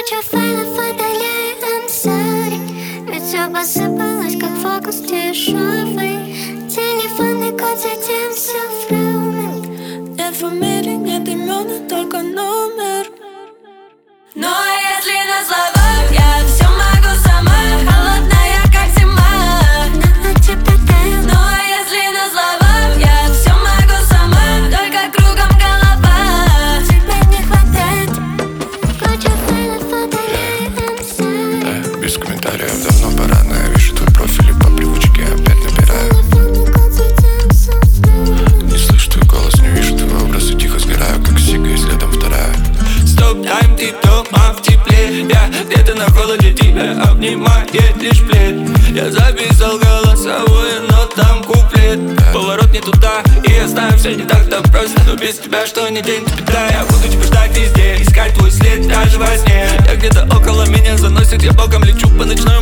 Куча файлов, удали, I'm sorry. Ведь все посыпалось, как фокус дешевый. Телефонный код, затем все в роуминг. Нет фамилий, нет имен, а только номер. Ну а если на словах я все могу сама, холодная как зима. На тебя таю. Ну а если на словах я все могу сама, только кругом голова. Тебя не хватает. Куча файлов, удали, I'm sorry. Без комментариев, давно пора. Но я вижу твой профиль и по привычке опять набираю. Телефонный код, затем все в роуминг. Не слышу твой голос, не вижу твой образ и тихо сгораю, как сига и следом вторая. Стоп-тайм, ты дома в тепле. Я где-то на холоде, тебя обнимает лишь плед. Я записал голосовое, но там куплет. Поворот не туда, и я знаю, все не так-то просто. Но без тебя что ни день, то беда. Я буду тебя ждать везде, искать твой след даже во сне. Я где-то около меня заносит, я боком лечу по ночной